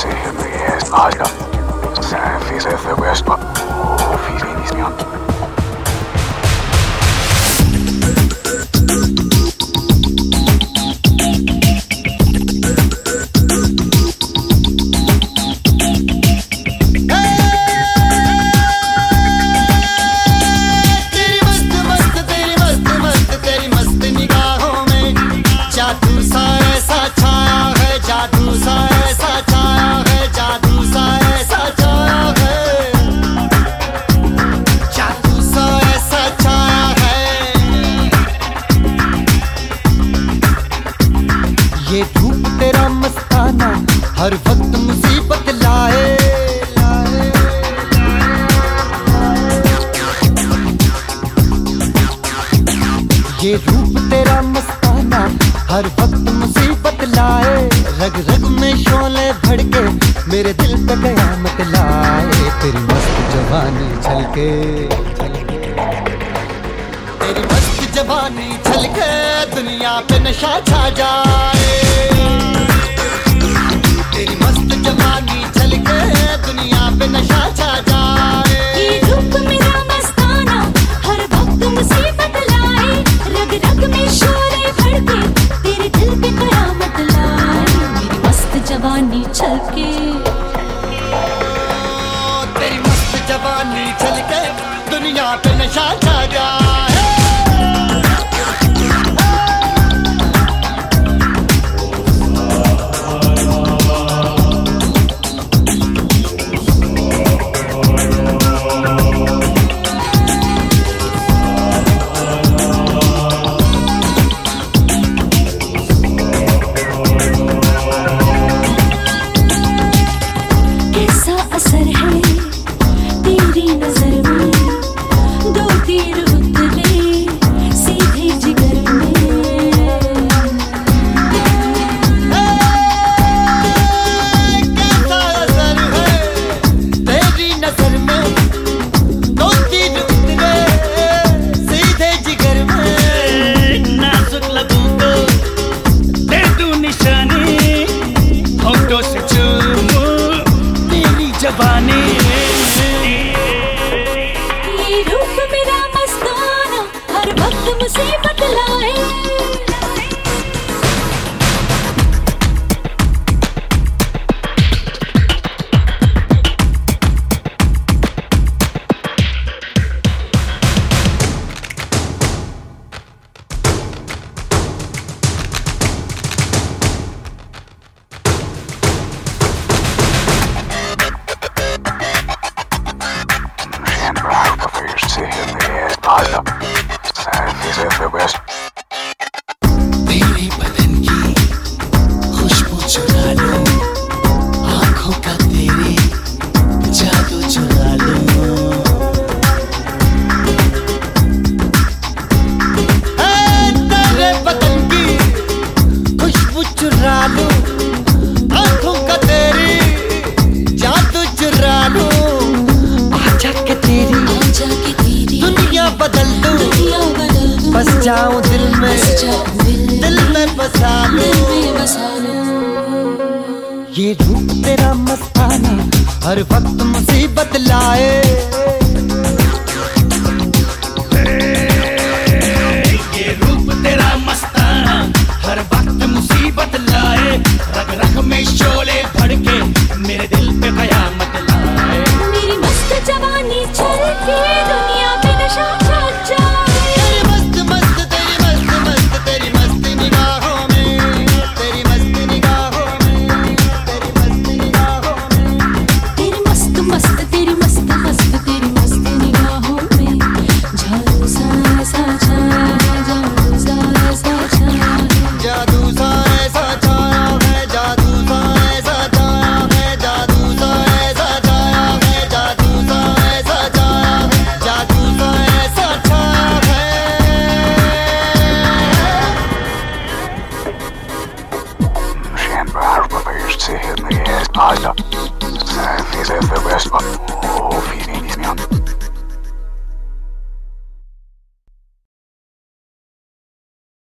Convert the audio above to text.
in the ass, Oscar. Sad face at the west, but oh, he's in his young. ये धूप तेरा मस्ताना हर वक्त मुसीबत लाए। ये रूप तेरा मस्ताना हर वक्त मुसीबत लाए। रग रग में शोले भड़के मेरे दिल पे कयामत लाए। तेरी मस्त जवानी झलके, तेरी मस्त जवानी झलके दुनिया पे नशा छा जाए। तेरी मस्त जवानी झलके दुनिया पे नशा छा जाए। ये रूप मेरा मस्ताना हर वक्त मुसीबत लाए। रग रग में शोले भड़के तेरे दिल पे कयामत लाए। मेरी मस्त जवानी झलके, तेरी मस्त जवानी झलके दुनिया पे नशा छा जाए। असर है तेरी नजर में, दो तीर उतरे सीधे जिगर में। कैसा असर है तेरी नजर में, दो तीर उतरे सीधे जिगर में। नाजुक लबों को दे दूं निशानी, होठों से चूमूं जवानी। ये रूप मेरा मस्ताना हर वक्त मुसीबत लाए। तेरे बदन की खुशबू चुरा लो, आंखों का तेरे जादू चुरा लो। तेरे बदन की खुशबू चुरा लो, आंखों का तेरी जादू चुरा लो। आजा के तेरी दुनिया बदल दूं, बस जाऊं दिल में बसा लूं। ये रूप तेरा मस्ताना हर वक्त मुसीबत लाए।